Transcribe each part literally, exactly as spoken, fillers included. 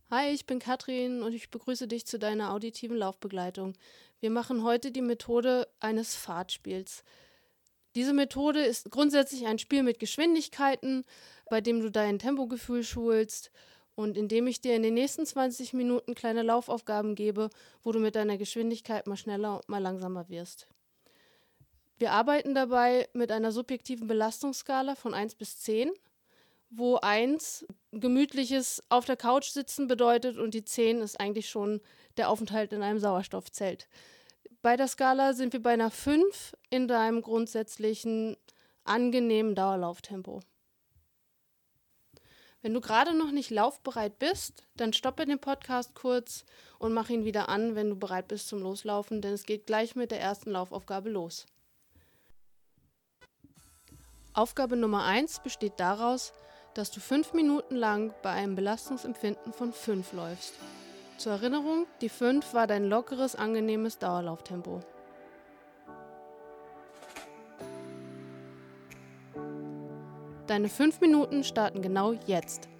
Hi, ich bin Katrin und ich begrüße dich zu deiner auditiven Laufbegleitung. Wir machen heute die Methode eines Fahrtspiels. Diese Methode ist grundsätzlich ein Spiel mit Geschwindigkeiten, bei dem du dein Tempogefühl schulst und indem ich dir in den nächsten zwanzig Minuten kleine Laufaufgaben gebe, wo du mit deiner Geschwindigkeit mal schneller und mal langsamer wirst. Wir arbeiten dabei mit einer subjektiven Belastungsskala von eins bis zehn, wo eins gemütliches auf der Couch sitzen bedeutet und die zehn ist eigentlich schon der Aufenthalt in einem Sauerstoffzelt. Bei der Skala sind wir bei einer fünf in deinem grundsätzlichen angenehmen Dauerlauftempo. Wenn du gerade noch nicht laufbereit bist, dann stoppe den Podcast kurz und mach ihn wieder an, wenn du bereit bist zum Loslaufen, denn es geht gleich mit der ersten Laufaufgabe los. Aufgabe Nummer eins besteht daraus, dass du fünf Minuten lang bei einem Belastungsempfinden von fünf läufst. Zur Erinnerung, die fünf war dein lockeres, angenehmes Dauerlauftempo. Deine fünf Minuten starten genau jetzt.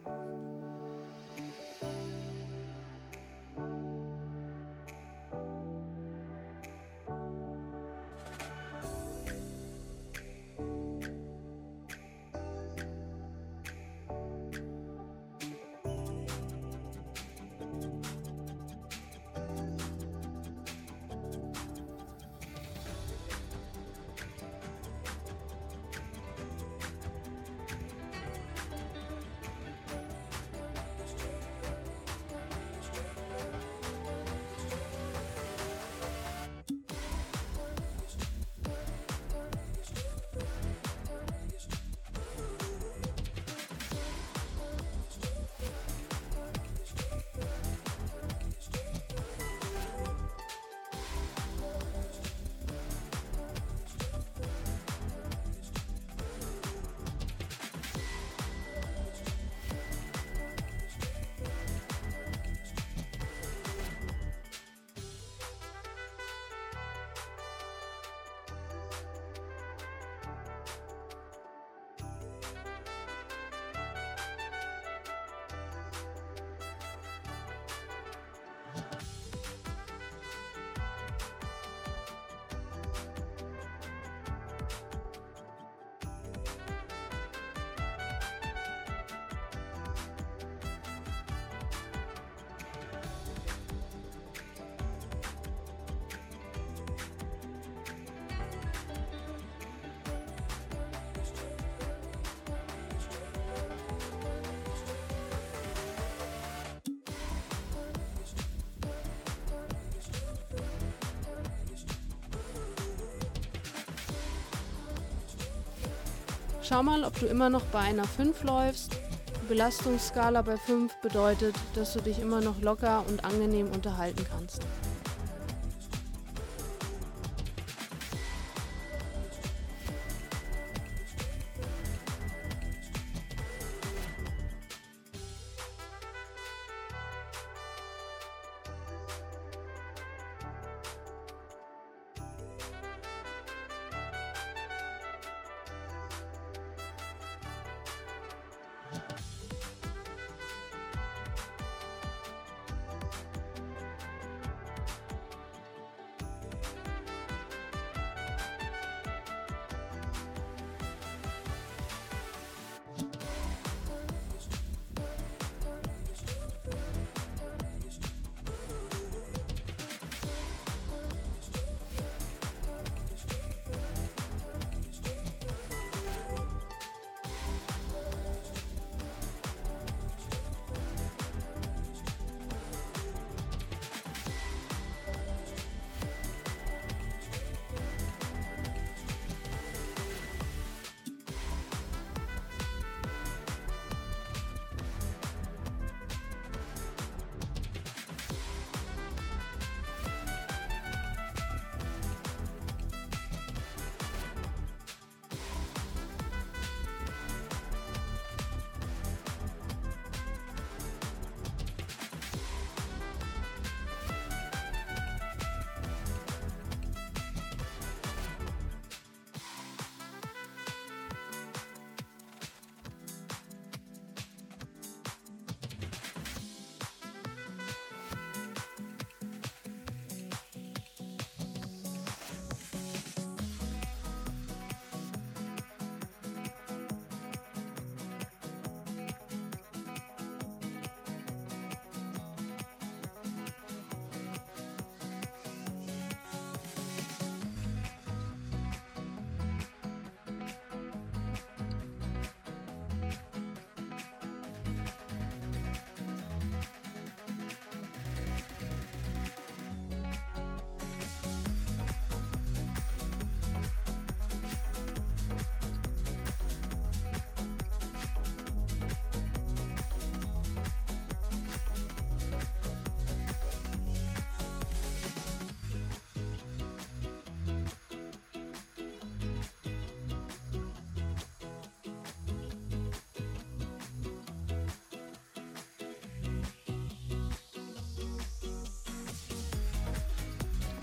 Schau mal, ob du immer noch bei einer fünf läufst. Die Belastungsskala bei fünf bedeutet, dass du dich immer noch locker und angenehm unterhalten kannst.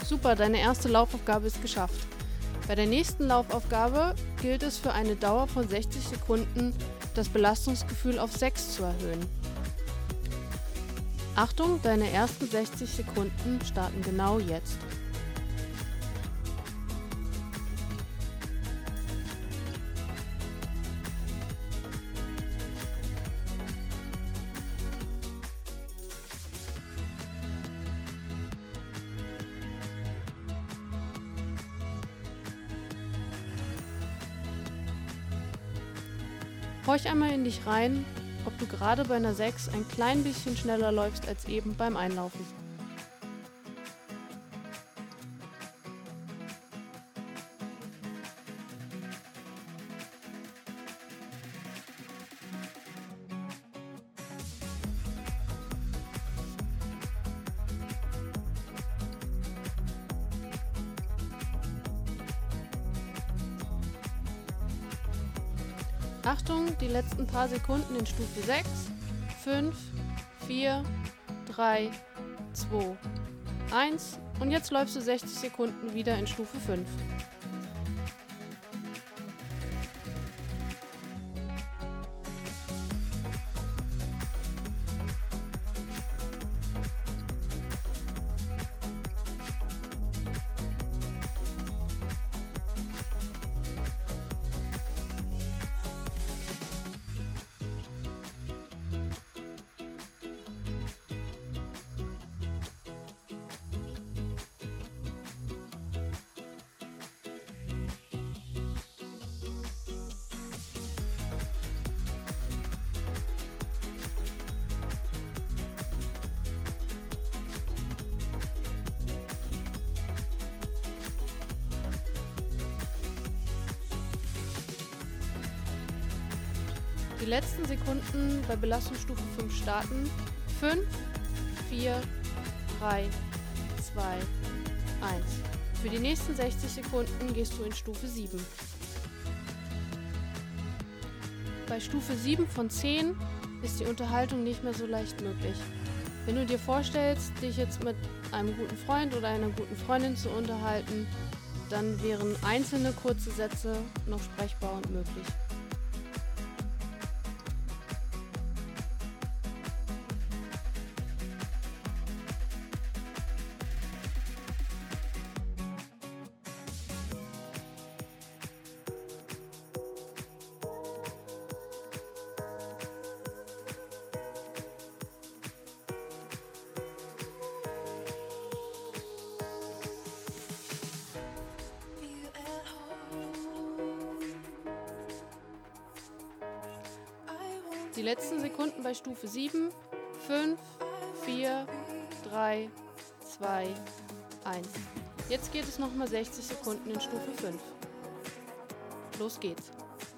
Super, deine erste Laufaufgabe ist geschafft. Bei der nächsten Laufaufgabe gilt es für eine Dauer von sechzig Sekunden, das Belastungsgefühl auf sechs zu erhöhen. Achtung, deine ersten sechzig Sekunden starten genau jetzt. Horch einmal in dich rein, ob du gerade bei einer sechs ein klein bisschen schneller läufst als eben beim Einlaufen. Achtung, die letzten paar Sekunden in Stufe sechs, fünf, vier, drei, zwei, eins und jetzt läufst du sechzig Sekunden wieder in Stufe fünf. Die letzten Sekunden bei Belastungsstufe fünf starten. fünf, vier, drei, zwei, eins. Für die nächsten sechzig Sekunden gehst du in Stufe sieben. Bei Stufe sieben von zehn ist die Unterhaltung nicht mehr so leicht möglich. Wenn du dir vorstellst, dich jetzt mit einem guten Freund oder einer guten Freundin zu unterhalten, dann wären einzelne kurze Sätze noch sprechbar und möglich. Die letzten Sekunden bei Stufe sieben, fünf, vier, drei, zwei, eins. Jetzt geht es nochmal sechzig Sekunden in Stufe fünf. Los geht's.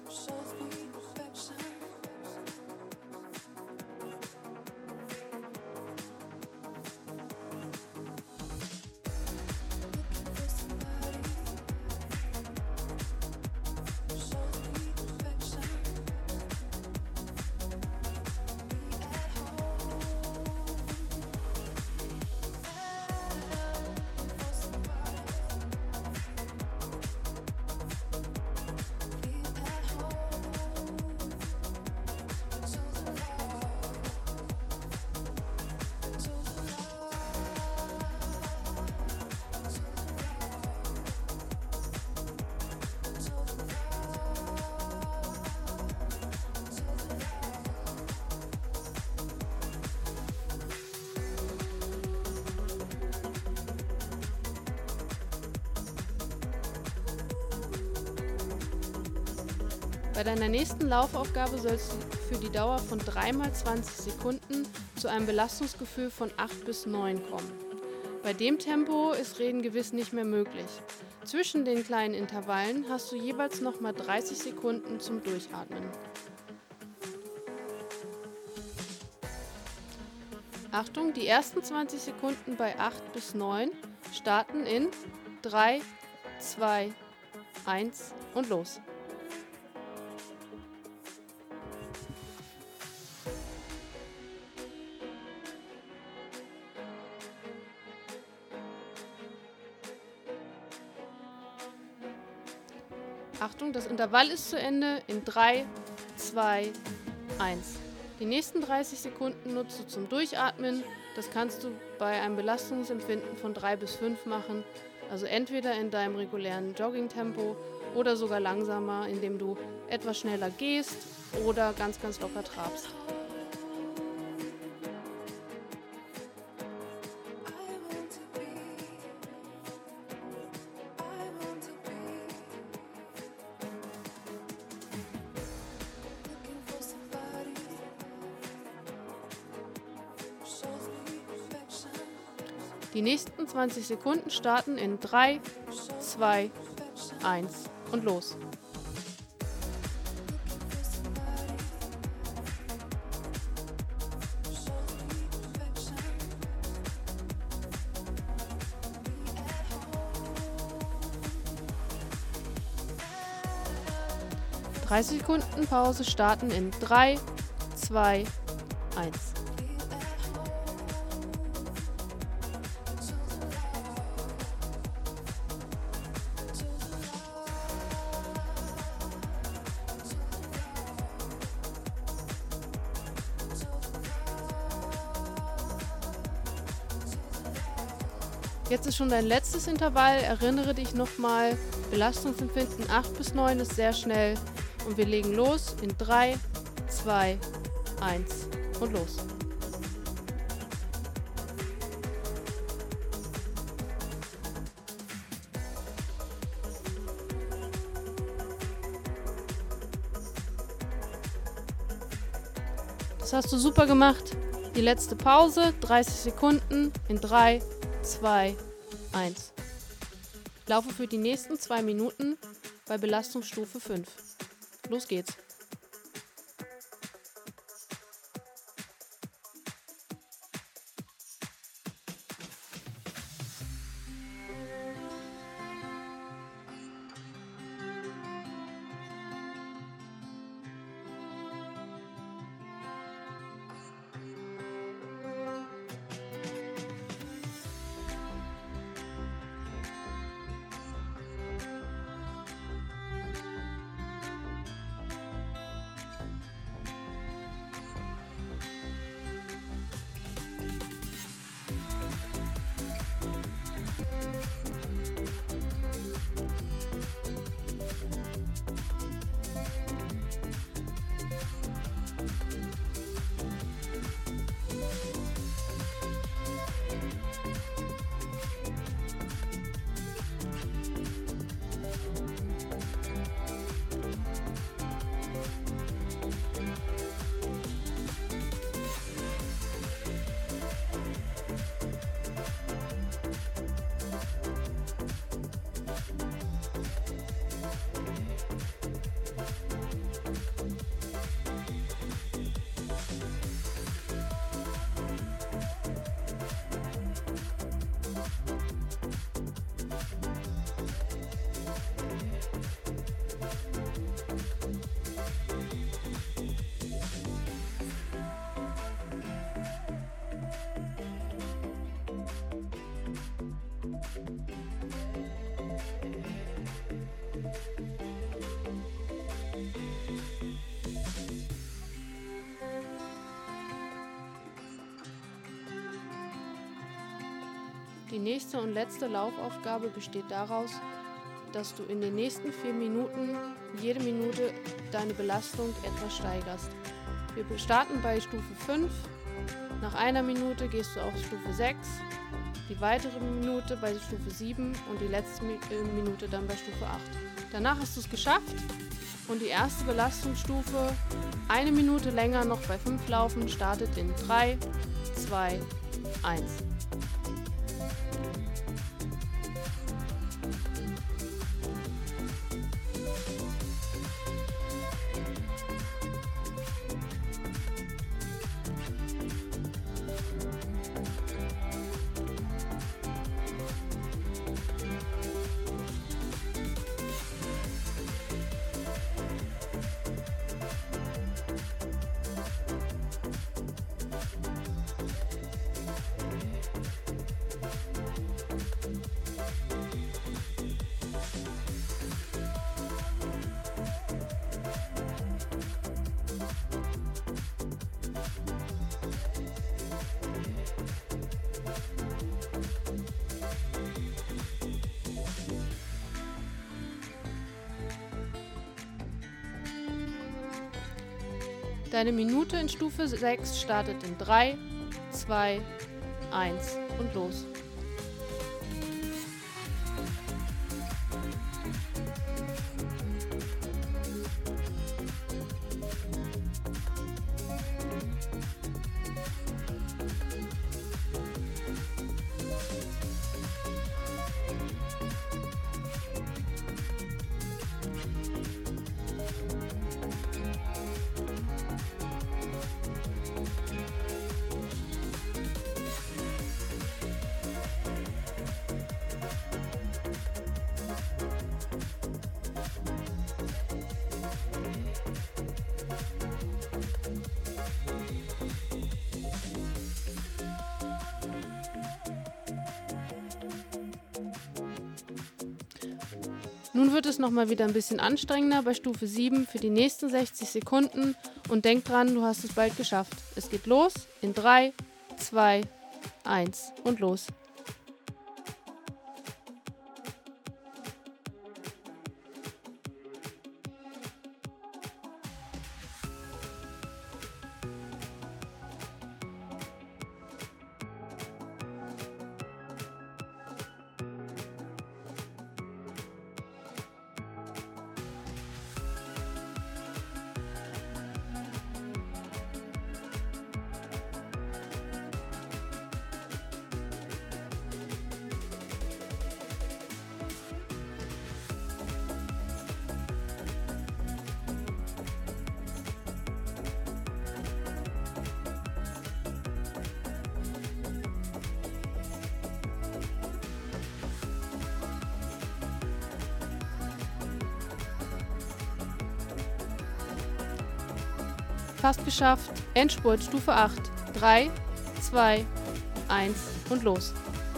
Bei deiner nächsten Laufaufgabe sollst du für die Dauer von drei mal zwanzig Sekunden zu einem Belastungsgefühl von acht bis neun kommen. Bei dem Tempo ist Reden gewiss nicht mehr möglich. Zwischen den kleinen Intervallen hast du jeweils nochmal dreißig Sekunden zum Durchatmen. Achtung, die ersten zwanzig Sekunden bei acht bis neun starten in drei, zwei, eins und los. Achtung, das Intervall ist zu Ende in drei, zwei, eins. Die nächsten dreißig Sekunden nutzt du zum Durchatmen. Das kannst du bei einem Belastungsempfinden von drei bis fünf machen. Also entweder in deinem regulären Joggingtempo oder sogar langsamer, indem du etwas schneller gehst oder ganz, ganz locker trabst. Die nächsten zwanzig Sekunden starten in drei, zwei, eins und los. dreißig Sekunden Pause starten in drei, zwei, eins. Jetzt ist schon dein letztes Intervall. Erinnere dich nochmal, Belastungsempfinden acht bis neun ist sehr schnell. Und wir legen los in drei, zwei, eins und los. Das hast du super gemacht. Die letzte Pause, dreißig Sekunden in drei, zwei, eins. Laufe für die nächsten zwei Minuten bei Belastungsstufe fünf. Los geht's. Die nächste und letzte Laufaufgabe besteht daraus, dass du in den nächsten vier Minuten jede Minute deine Belastung etwas steigerst. Wir starten bei Stufe fünf, nach einer Minute gehst du auf Stufe sechs, die weitere Minute bei Stufe sieben und die letzte Minute dann bei Stufe acht. Danach hast du es geschafft und die erste Belastungsstufe, eine Minute länger noch bei fünf laufen, startet in drei, zwei, eins. Deine Minute in Stufe sechs startet in drei, zwei, eins und los. Nun wird es nochmal wieder ein bisschen anstrengender bei Stufe sieben für die nächsten sechzig Sekunden und denk dran, du hast es bald geschafft. Es geht los in drei, zwei, eins und los. Fast geschafft. Endspurt Stufe acht. drei, zwei, eins und los.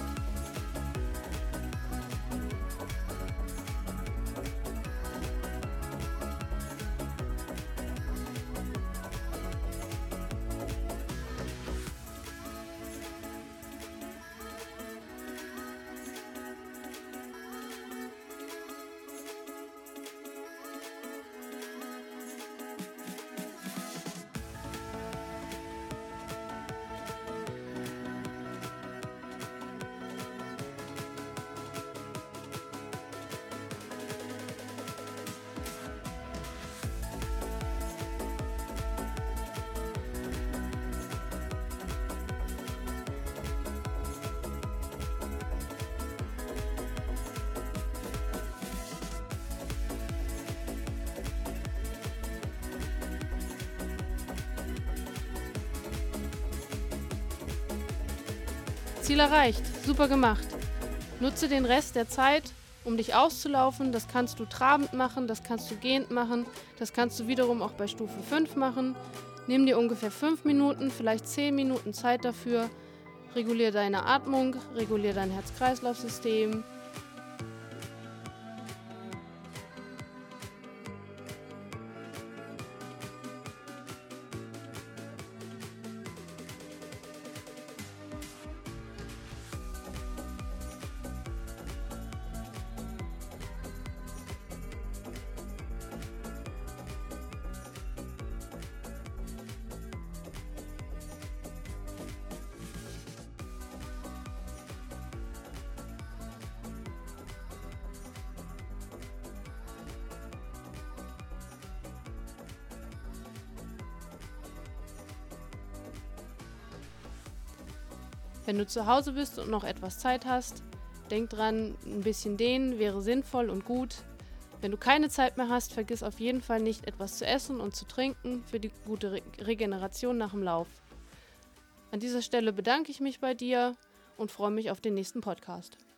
Ziel erreicht. Super gemacht. Nutze den Rest der Zeit, um dich auszulaufen. Das kannst du trabend machen, das kannst du gehend machen, das kannst du wiederum auch bei Stufe fünf machen. Nimm dir ungefähr fünf Minuten, vielleicht zehn Minuten Zeit dafür. Regulier deine Atmung, regulier dein Herz-Kreislauf-System. Wenn du zu Hause bist und noch etwas Zeit hast, denk dran, ein bisschen dehnen wäre sinnvoll und gut. Wenn du keine Zeit mehr hast, vergiss auf jeden Fall nicht, etwas zu essen und zu trinken für die gute Re- Regeneration nach dem Lauf. An dieser Stelle bedanke ich mich bei dir und freue mich auf den nächsten Podcast.